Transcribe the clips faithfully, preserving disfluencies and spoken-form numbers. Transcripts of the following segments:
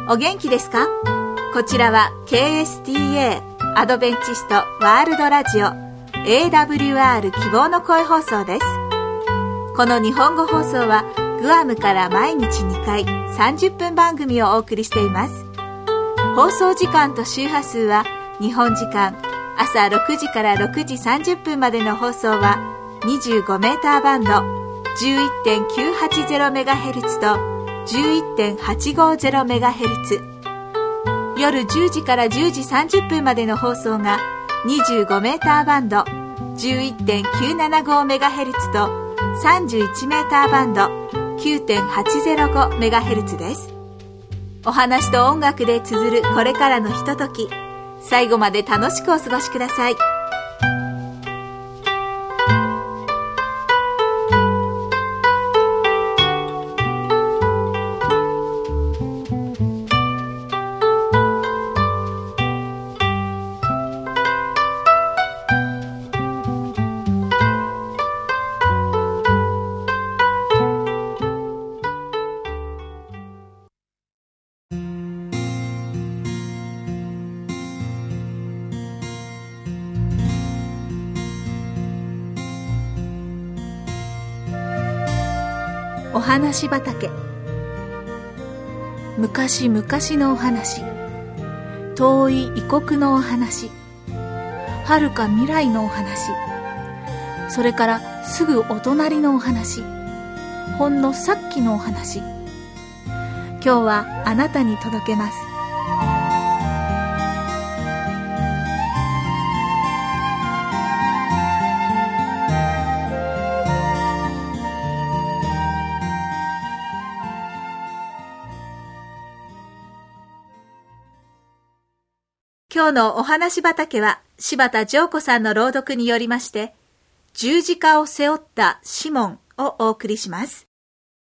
お元気ですか？こちらは ケーエスティーエー アドベンチストワールドラジオ エーダブリューアール 希望の声放送です。この日本語放送はグアムから毎日にかいさんじゅっぷん番組をお送りしています。放送時間と周波数は日本時間朝ろくじからろくじさんじゅっぷんまでの放送は にじゅうごメーターバンド じゅういってんきゅうはちゼロメガヘルツ と じゅういってんはちごゼロメガヘルツ、 夜じゅうじからじゅうじさんじゅっぷんまでの放送がにじゅうごメーターバンド じゅういってんきゅうななごメガヘルツ とさんじゅういちメーターバンド きゅうてんはちゼロごメガヘルツ です。お話と音楽で綴るこれからのひととき、最後まで楽しくお過ごしください。お話畑。昔々のお話、遠い異国のお話、遥か未来のお話、それからすぐお隣のお話、ほんのさっきのお話、今日はあなたに届けます。今日のお話畑は柴田譲子さんの朗読によりまして、十字架を背負ったシモンをお送りします。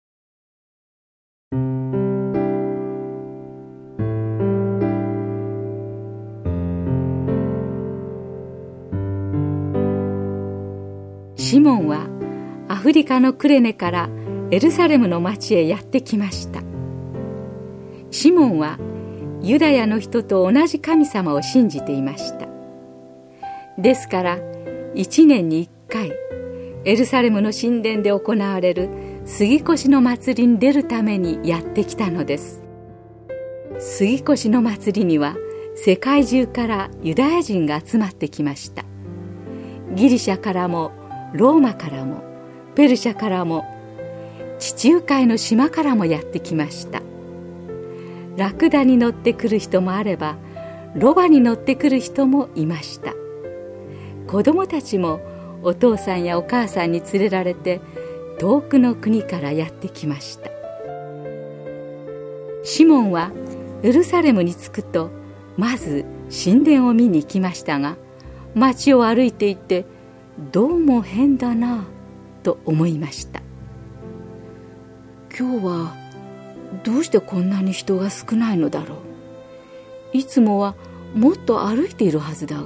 シモンはアフリカのクレネからエルサレムの町へやってきました。シモンはユダヤの人と同じ神様を信じていました。ですから一年に一回エルサレムの神殿で行われる杉越の祭りに出るためにやってきたのです。杉越の祭りには世界中からユダヤ人が集まってきました。ギリシャからもローマからもペルシャからも地中海の島からもやってきました。ラクダに乗ってくる人もあればロバに乗ってくる人もいました。子供たちもお父さんやお母さんに連れられて遠くの国からやってきました。シモンはエルサレムに着くとまず神殿を見に行きましたが、街を歩いていてどうも変だなと思いました。今日はどうしてこんなに人が少ないのだろう。いつもはもっと歩いているはずだが。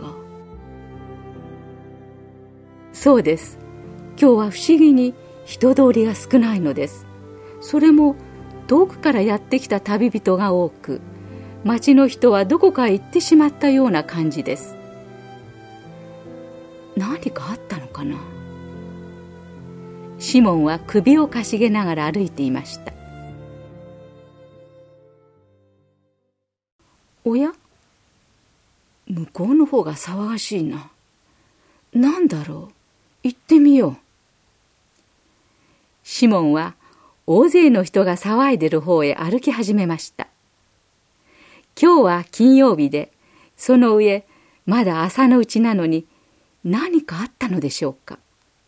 そうです。今日は不思議に人通りが少ないのです。それも遠くからやってきた旅人が多く、町の人はどこかへ行ってしまったような感じです。何かあったのかな。シモンは首をかしげながら歩いていました。おや、向こうの方が騒がしいな。なんだろう、行ってみよう。シモンは大勢の人が騒いでる方へ歩き始めました。今日は金曜日で、その上まだ朝のうちなのに何かあったのでしょうか。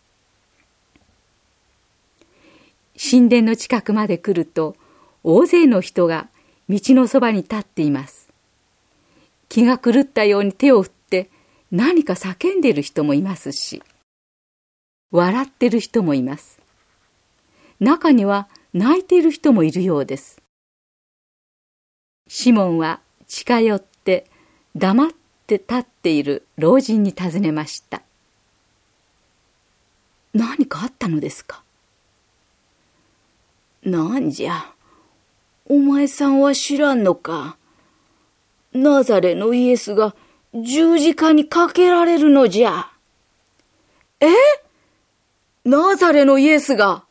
神殿の近くまで来ると大勢の人が道のそばに立っています。気が狂ったように手を振って何か叫んでいる人もいますし、笑っている人もいます。中には泣いている人もいるようです。シモンは近寄って黙って立っている老人に尋ねました。何かあったのですか。なんじゃ、 お前さんは知らんのか。ナザレのイエスが十字架にかけられるのじゃ。 え？ナザレのイエスが？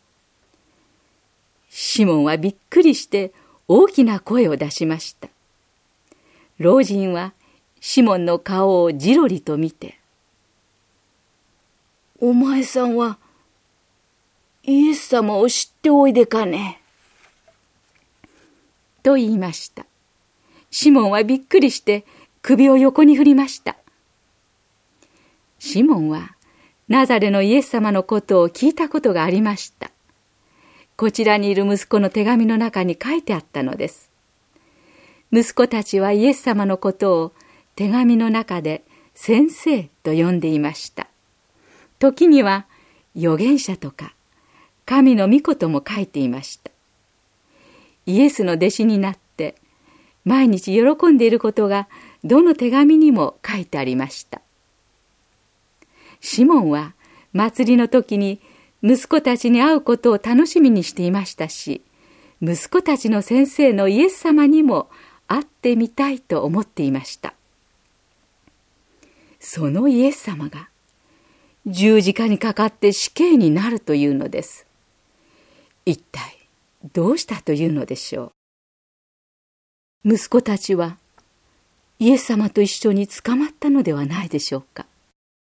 シモンはびっくりして大きな声を出しました。老人はシモンの顔をじろりと見て、 お前さんはイエス様を知っておいでかね。 と言いました。シモンはびっくりして首を横に振りました。シモンはナザレのイエス様のことを聞いたことがありました。こちらにいる息子の手紙の中に書いてあったのです。息子たちはイエス様のことを手紙の中で先生と呼んでいました。時には預言者とか神の御事も書いていました。イエスの弟子になって毎日喜んでいることがどの手紙にも書いてありました。シモンは祭りの時に息子たちに会うことを楽しみにしていましたし、息子たちの先生のイエス様にも会ってみたいと思っていました。そのイエス様が十字架にかかって死刑になるというのです。一体どうしたというのでしょう。息子たちはイエス様と一緒に捕まったのではないでしょうか。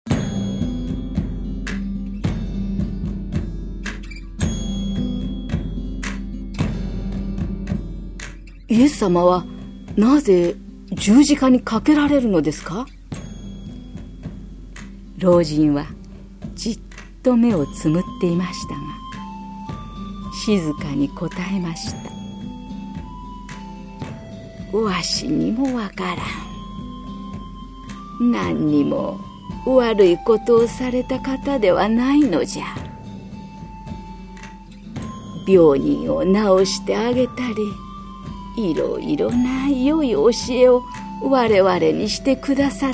イエス様はなぜ十字架にかけられるのですか？ 老人はじっと目をつむっていましたが、静かに答えました。 わしにもわからん。何にも悪いことをされた方ではないのじゃ。病人を治してあげたり、いろいろな良い教えを我々にしてくださった。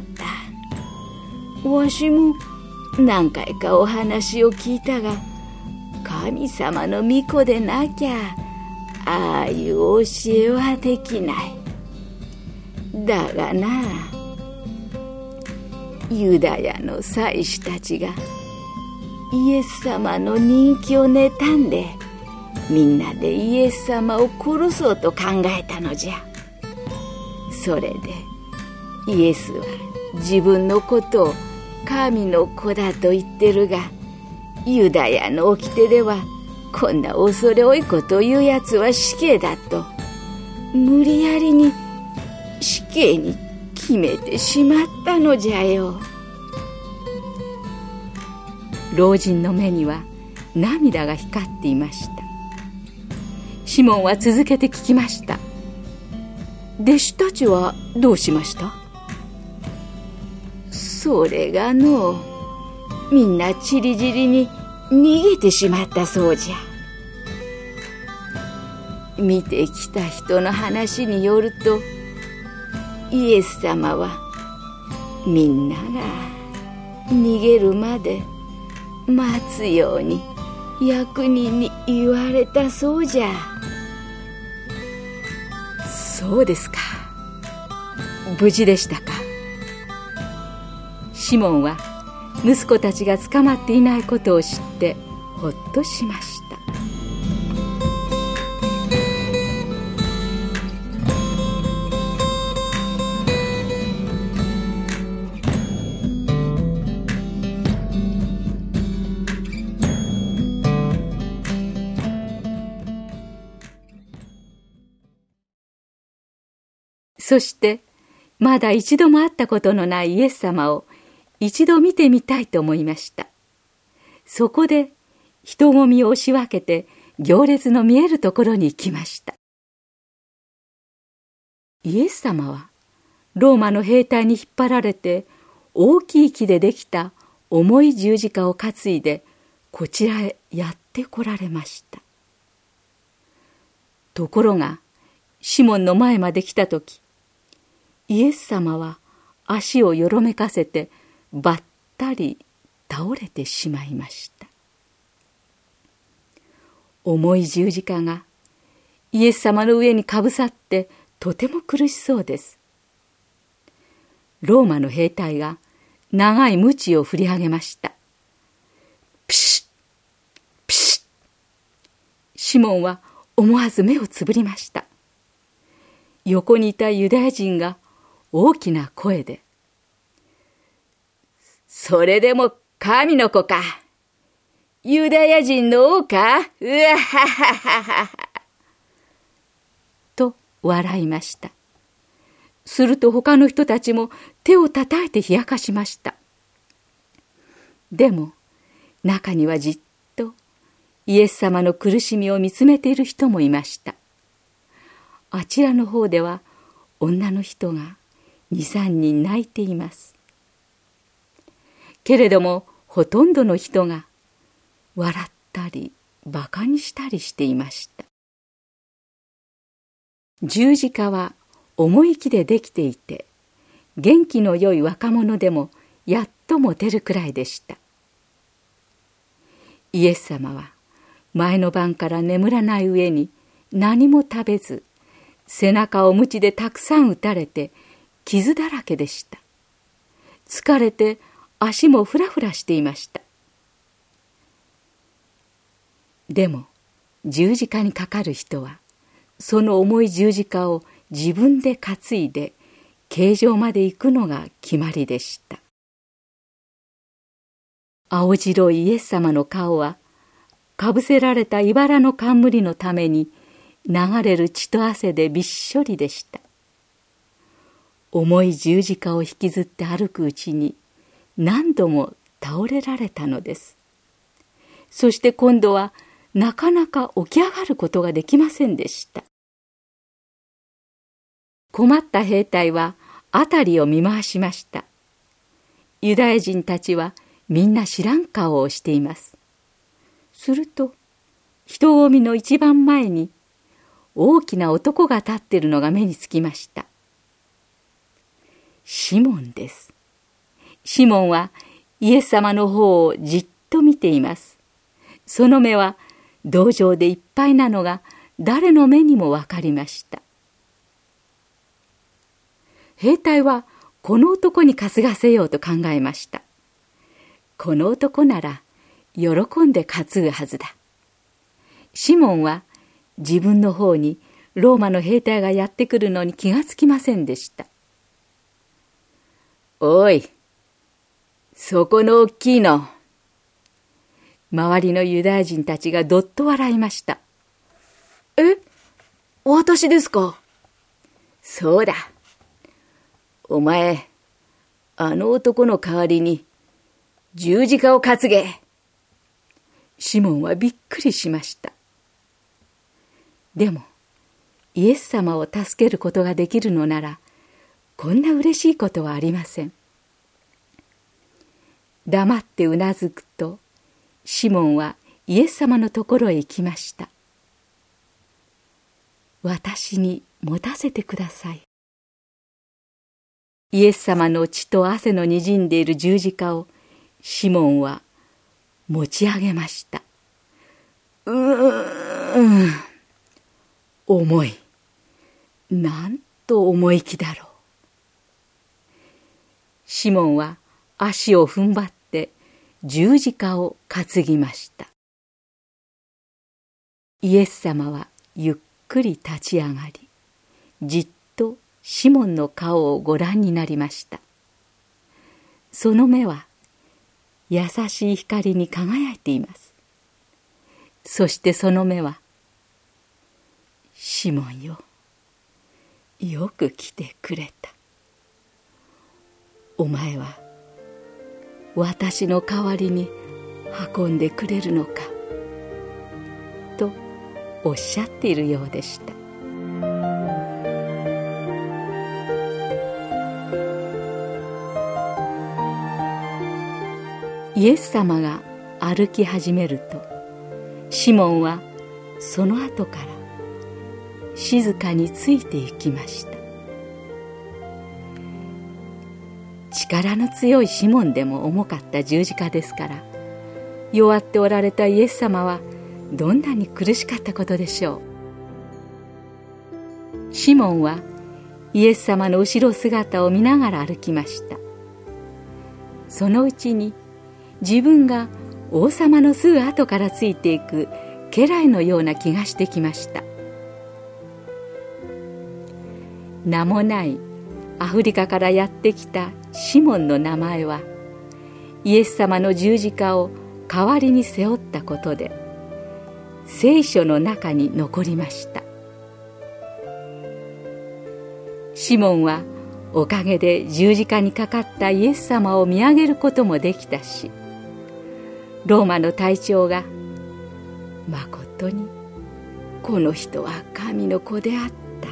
わしも何回かお話を聞いたが、神様の御子でなきゃああいう教えはできない。だがな、ユダヤの祭司たちがイエス様の人気を妬んで、みんなでイエス様を殺そうと考えたのじゃ。それでイエスは自分のことを神の子だと言ってるが、ユダヤの掟ではこんな恐れ多いことを言うやつは死刑だと無理やりに死刑に決めてしまったのじゃよ。 老人の目には涙が光っていました。シモンは続けて聞きました。弟子たちはどうしました？ それがの、みんなちりぢりに逃げてしまったそうじゃ。見てきた人の話によると、イエス様はみんなが逃げるまで待つように役人に言われたそうじゃ。 そうですか。無事でしたか。シモンは息子たちが捕まっていないことを知ってほっとしました。そしてまだ一度も会ったことのないイエス様を一度見てみたいと思いました。そこで人混みを押し分けて行列の見えるところに行きました。イエス様はローマの兵隊に引っ張られて大きい木でできた重い十字架を担いでこちらへやって来られました。ところがシモンの前まで来たとき、イエス様は足をよろめかせてばったり倒れてしまいました。重い十字架がイエス様の上にかぶさってとても苦しそうです。ローマの兵隊が長い鞭を振り上げました。ピシッピシッ。シモンは思わず目をつぶりました。横にいたユダヤ人が大きな声で、それでも神の子か、ユダヤ人の王か、うわははははと笑いました。すると他の人たちも手を叩いて冷やかしました。でも中にはじっとイエス様の苦しみを見つめている人もいました。あちらの方では女の人が二三人泣いています。けれどもほとんどの人が笑ったりバカにしたりしていました。十字架は重い木でできていて、元気の良い若者でもやっと持てるくらいでした。イエス様は前の晩から眠らない上に何も食べず、背中を鞭でたくさん打たれて傷だらけでした。疲れて足もふらふらしていました。でも十字架にかかる人はその重い十字架を自分で担いで刑場まで行くのが決まりでした。青白いイエス様の顔はかぶせられた茨の冠のために流れる血と汗でびっしょりでした。重い十字架を引きずって歩くうちに何度も倒れられたのです。そして今度はなかなか起き上がることができませんでした。困った兵隊は辺りを見回しました。ユダヤ人たちはみんな知らん顔をしています。すると人混みの一番前に大きな男が立っているのが目につきました。シモンです。シモンはイエス様の方をじっと見ています。その目は同情でいっぱいなのが誰の目にもわかりました。兵隊はこの男に担がせようと考えました。この男なら喜んで担ぐはずだ。シモンは自分の方にローマの兵隊がやってくるのに気がつきませんでした。おい、そこの大きいの。周りのユダヤ人たちがどっと笑いました。え、私ですか？そうだ。お前、あの男の代わりに十字架を担げ。シモンはびっくりしました。でも、イエス様を助けることができるのなら、こんな嬉しいことはありません。黙ってうなずくと、シモンはイエス様のところへ行きました。私に持たせてください。イエス様の血と汗のにじんでいる十字架をシモンは持ち上げました。うーん、重い。なんと重い木だろう。シモンは足を踏ん張って十字架を担ぎました。イエス様はゆっくり立ち上がり、じっとシモンの顔をご覧になりました。その目は優しい光に輝いています。そしてその目は、シモンよ、よく来てくれた。お前は私の代わりに運んでくれるのか、とおっしゃっているようでした。イエス様が歩き始めると、シモンはその後から静かについて行きました。力の強いシモンでも重かった十字架ですから、弱っておられたイエス様はどんなに苦しかったことでしょう。 シモンはイエス様の後ろ姿を見ながら歩きました。そのうちに自分が王様のすぐ後からついていく家来のような気がしてきました。名もないアフリカからやってきたシモンの名前は、イエス様の十字架を代わりに背負ったことで聖書の中に残りました。シモンはおかげで十字架にかかったイエス様を見上げることもできたし、ローマの隊長がまことにこの人は神の子であった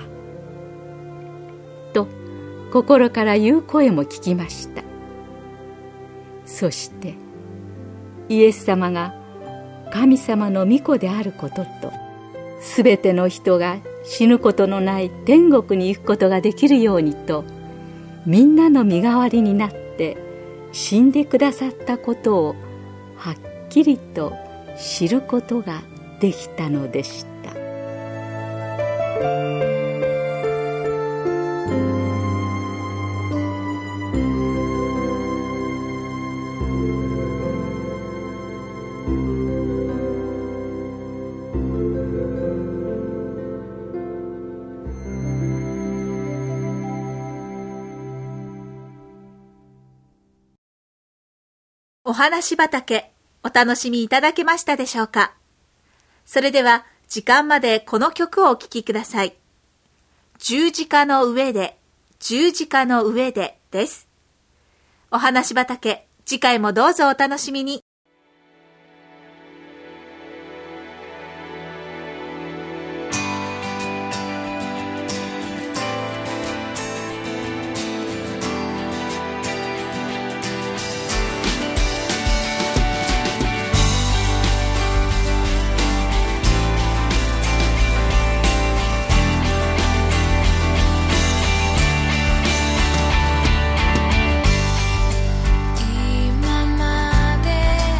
と心から言う声も聞きました。そしてイエス様が神様の御子であることと、すべての人が死ぬことのない天国に行くことができるようにと、みんなの身代わりになって死んでくださったことをはっきりと知ることができたのでした。 お話畑、お楽しみいただけましたでしょうか。それでは時間までこの曲をお聴きください。十字架の上で、十字架の上でです。お話畑、次回もどうぞお楽しみに。 今まで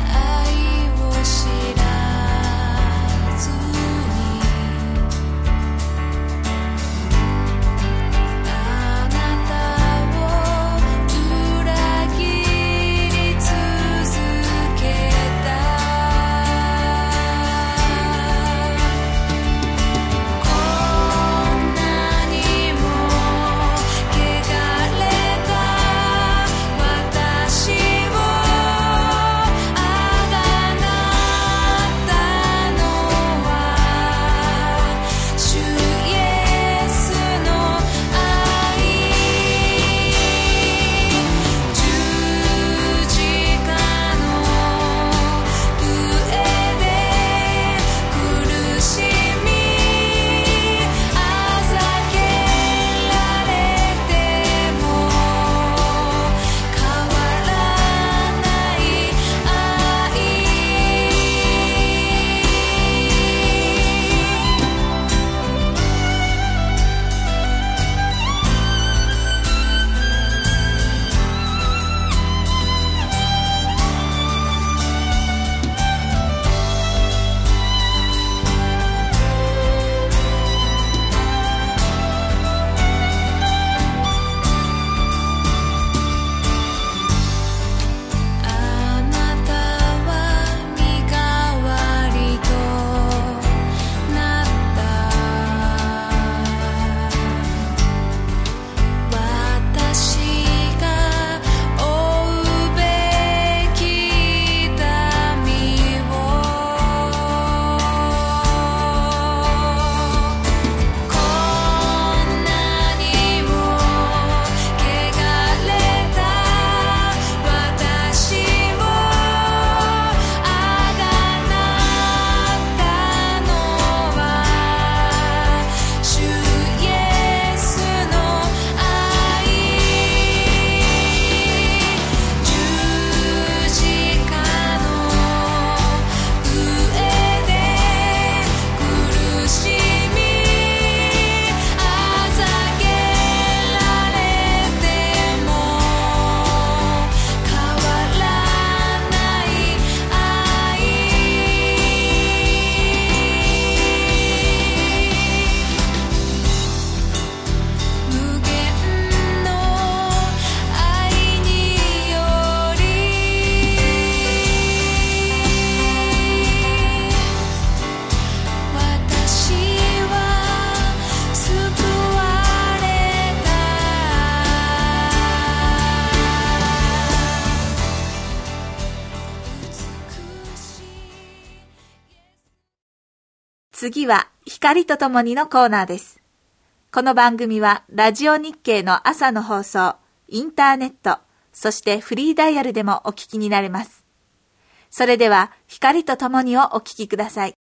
次は光とともにのコーナーです。この番組はラジオ日経の朝の放送、インターネット、そしてフリーダイヤルでもお聞きになれます。それでは光とともにをお聞きください。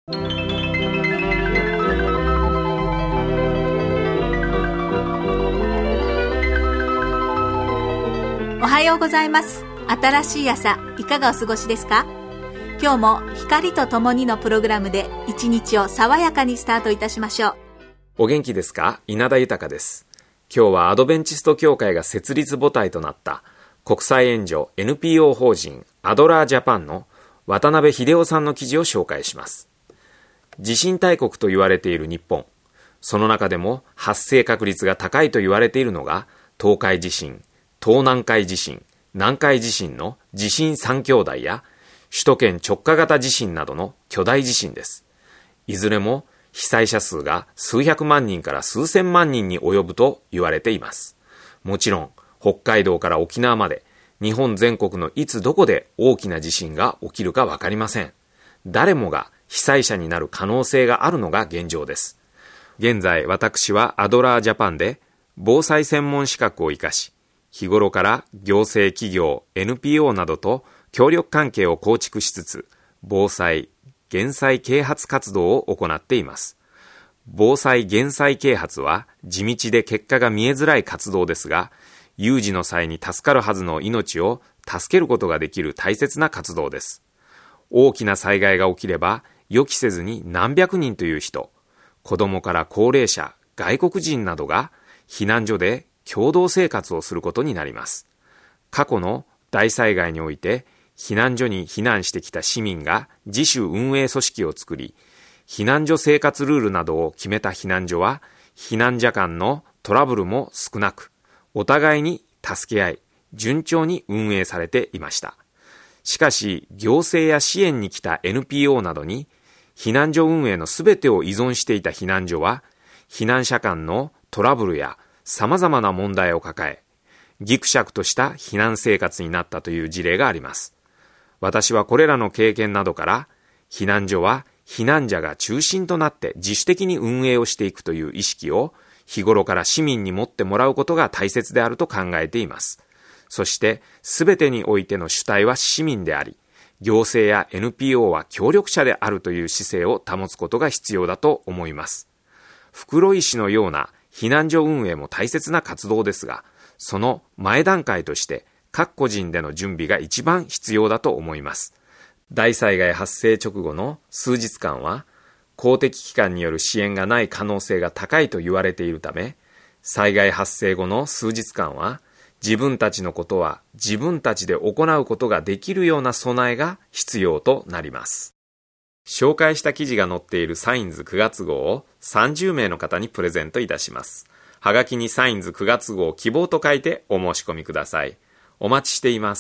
おはようございます。新しい朝、いかがお過ごしですか？今日も光とともにのプログラムで一日を爽やかにスタートいたしましょう。 お元気ですか？稲田豊です。今日はアドベンチスト協会が設立母体となった国際援助 エヌピーオー 法人アドラージャパンの渡辺秀夫さんの記事を紹介します。地震大国と言われている日本、その中でも発生確率が高いと言われているのが東海地震、東南海地震、南海地震の地震三兄弟や首都圏直下型地震などの巨大地震です。いずれも被災者数が数百万人から数千万人に及ぶと言われています。もちろん北海道から沖縄まで日本全国のいつどこで大きな地震が起きるかわかりません。誰もが被災者になる可能性があるのが現状です。現在私はアドラージャパンで防災専門資格を生かし、日頃から行政企業 エヌピーオー などと協力関係を構築しつつ、防災・減災啓発活動を行っています。防災・減災啓発は地道で結果が見えづらい活動ですが、有事の際に助かるはずの命を助けることができる大切な活動です。大きな災害が起きれば予期せずに何百人という人、子供から高齢者、外国人などが避難所で共同生活をすることになります。過去の大災害において避難所に避難してきた市民が自主運営組織を作り、避難所生活ルールなどを決めた避難所は、避難者間のトラブルも少なく、お互いに助け合い、順調に運営されていました。しかし、行政や支援に来た エヌピーオー などに、避難所運営のすべてを依存していた避難所は、避難者間のトラブルや様々な問題を抱え、ぎくしゃくとした避難生活になったという事例があります。私はこれらの経験などから、避難所は避難者が中心となって自主的に運営をしていくという意識を日頃から市民に持ってもらうことが大切であると考えています。そして全てにおいての主体は市民であり、行政や エヌピーオー は協力者であるという姿勢を保つことが必要だと思います。袋井市のような避難所運営も大切な活動ですが、その前段階として各個人での準備が一番必要だと思います。大災害発生直後の数日間は、公的機関による支援がない可能性が高いと言われているため、災害発生後の数日間は、自分たちのことは自分たちで行うことができるような備えが必要となります。紹介した記事が載っているサインズくがつ号をさんじゅうめいの方にプレゼントいたします。はがきにサインズくがつ号希望と書いてお申し込みください。お待ちしています。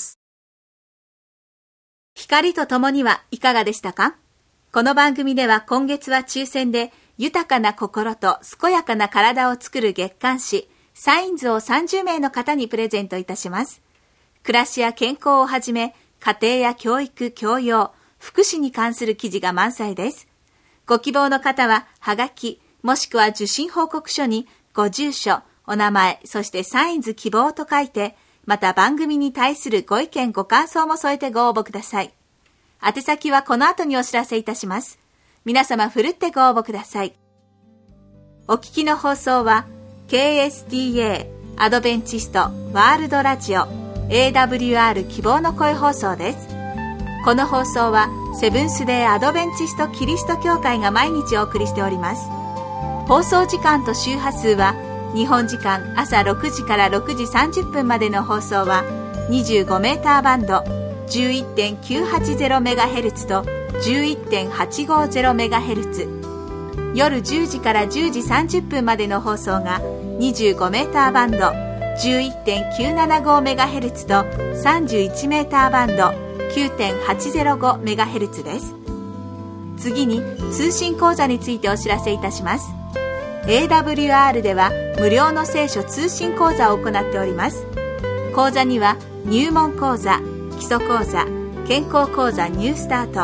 光とともにはいかがでしたか？この番組では今月は抽選で豊かな心と健やかな体を作る月刊誌サインズをさんじゅうめいの方にプレゼントいたします。暮らしや健康をはじめ家庭や教育、教養、福祉に関する記事が満載です。ご希望の方ははがきもしくは受信報告書にご住所、お名前、そしてサインズ希望と書いて、また番組に対するご意見ご感想も添えてご応募ください。宛先はこの後にお知らせいたします。皆様ふるってご応募ください。お聞きの放送は ケーエスティーエー アドベンチストワールドラジオ エーダブリューアール 希望の声放送です。この放送はセブンスデーアドベンチストキリスト教会が毎日お送りしております。放送時間と周波数は日本時間朝ろくじからろくじさんじゅっぷんまでの放送は にじゅうごメーターバンド じゅういってんきゅうはちゼロメガヘルツ と じゅういってんはちごゼロメガヘルツ、 夜じゅうじからじゅうじさんじゅっぷんまでの放送が にじゅうごメーターバンド じゅういってんきゅうななごメガヘルツ と さんじゅういちメーターバンド きゅうてんはちゼロごメガヘルツ です。次に通信講座についてお知らせいたします。エーダブリューアール では無料の聖書通信講座を行っております。講座には入門講座、基礎講座、健康講座ニュースタート、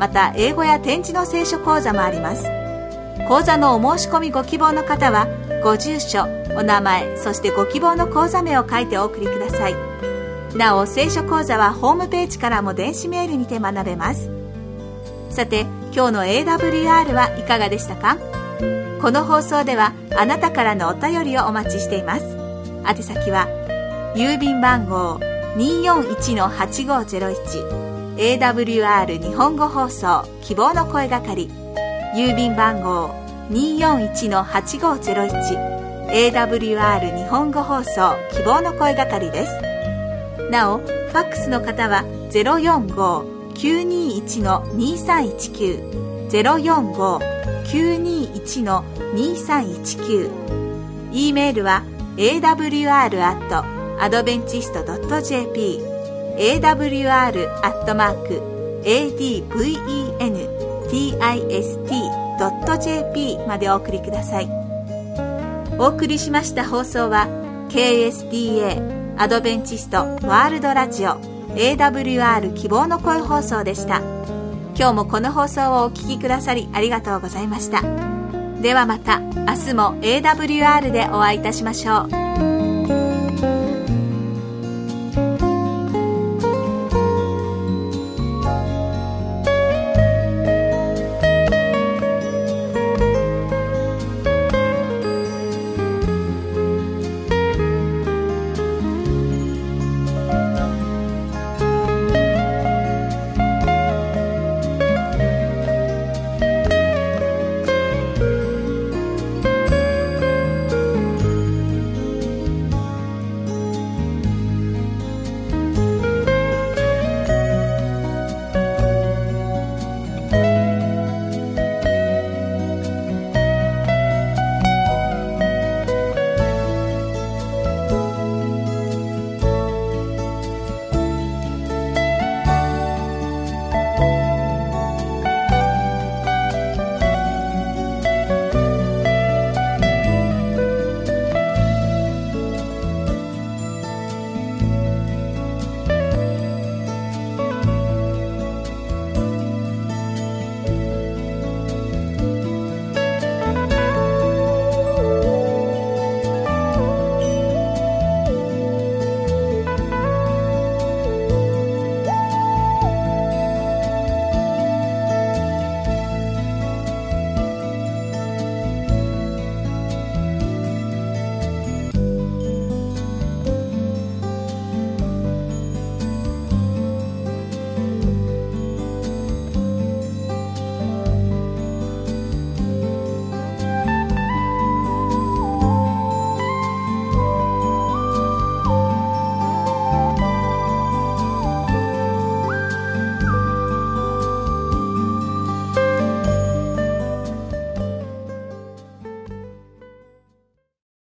また英語や点字の聖書講座もあります。講座のお申し込みご希望の方は、ご住所、お名前、そしてご希望の講座名を書いてお送りください。なお、聖書講座はホームページからも電子メールにて学べます。さて、今日の エーダブリューアール はいかがでしたか？この放送ではあなたからのお便りをお待ちしています。宛先は郵便番号 にーよんいちのはちごゼロいち エーダブリューアール 日本語放送希望の声係、郵便番号 にーよんいちのはちごゼロいち エーダブリューアール 日本語放送希望の声係です。なお、ファックスの方は ゼロよんごーきゅうにーいちのにさんいちきゅう ゼロよんごーきゅうにーいちのにさんいちきゅう、 E メールは エーダブリューアール アット アドベンチスト ドット ジェーピー エーダブリューアール アットマーク エーディーブイイーエヌティーアイエスティー ドット ジェーピー までお送りください。お送りしました放送は ケーエスディーエー アドベンチストワールドラジオ エーダブリューアール 希望の声放送でした。今日もこの放送をお聞きくださりありがとうございました。ではまた明日も エーダブリューアール でお会いいたしましょう。